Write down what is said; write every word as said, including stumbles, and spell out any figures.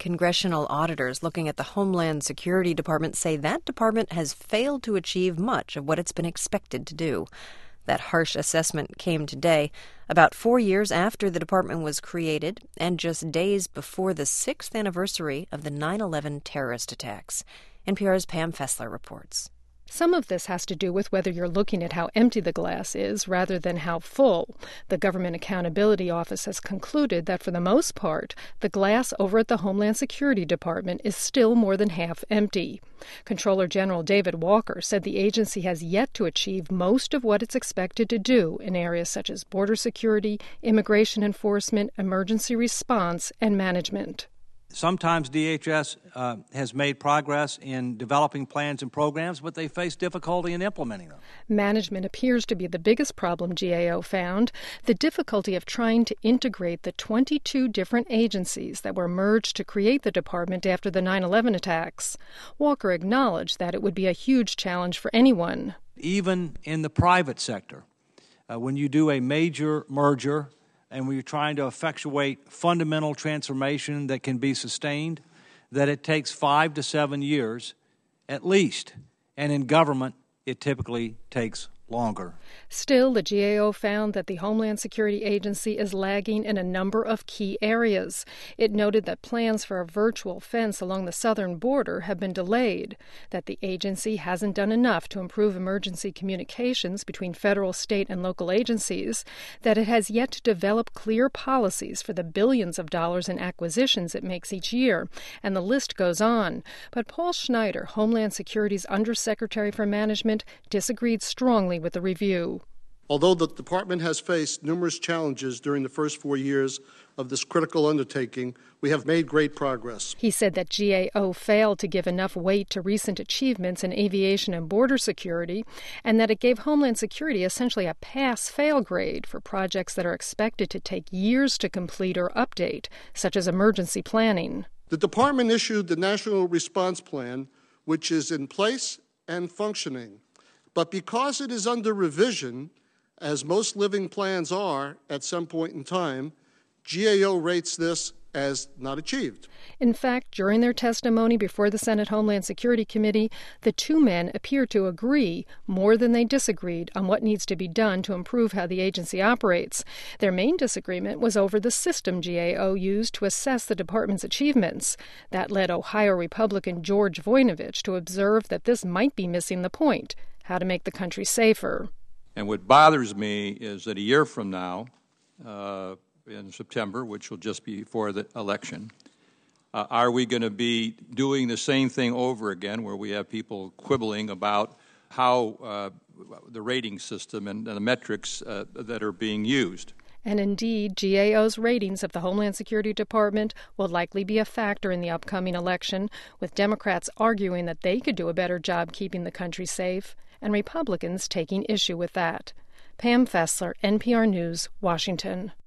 congressional auditors looking at the Homeland Security Department say that department has failed to achieve much of what it's been expected to do. That harsh assessment came today, about four years after the department was created and just days before the sixth anniversary of the nine eleven terrorist attacks. N P R's Pam Fessler reports. Some of this has to do with whether you're looking at how empty the glass is rather than how full. The Government Accountability Office has concluded that for the most part, the glass over at the Homeland Security Department is still more than half empty. Comptroller General David Walker said the agency has yet to achieve most of what it's expected to do in areas such as border security, immigration enforcement, emergency response, and management. Sometimes D H S uh, has made progress in developing plans and programs, but they face difficulty in implementing them. Management appears to be the biggest problem G A O found, the difficulty of trying to integrate the twenty-two different agencies that were merged to create the department after the nine eleven attacks. Walker acknowledged that it would be a huge challenge for anyone. Even in the private sector, uh, when you do a major merger, and we're trying to effectuate fundamental transformation that can be sustained, that it takes five to seven years at least. And in government, it typically takes longer. Still, the G A O found that the Homeland Security Agency is lagging in a number of key areas. It noted that plans for a virtual fence along the southern border have been delayed, that the agency hasn't done enough to improve emergency communications between federal, state, and local agencies, that it has yet to develop clear policies for the billions of dollars in acquisitions it makes each year, and the list goes on. But Paul Schneider, Homeland Security's Undersecretary for Management, disagreed strongly with the review. Although the department has faced numerous challenges during the first four years of this critical undertaking, we have made great progress. He said that G A O failed to give enough weight to recent achievements in aviation and border security, and that it gave Homeland Security essentially a pass-fail grade for projects that are expected to take years to complete or update, such as emergency planning. The department issued the National Response Plan, which is in place and functioning. But because it is under revision, as most living plans are at some point in time, G A O rates this as not achieved. In fact, during their testimony before the Senate Homeland Security Committee, the two men appear to agree more than they disagreed on what needs to be done to improve how the agency operates. Their main disagreement was over the system G A O used to assess the department's achievements. That led Ohio Republican George Voinovich to observe that this might be missing the point: how to make the country safer. And what bothers me is that a year from now, uh, in September, which will just be before the election, uh, are we going to be doing the same thing over again, where we have people quibbling about how uh, the rating system and, and the metrics uh, that are being used? And indeed, G A O's ratings of the Homeland Security Department will likely be a factor in the upcoming election, with Democrats arguing that they could do a better job keeping the country safe, and Republicans taking issue with that. Pam Fessler, N P R News, Washington.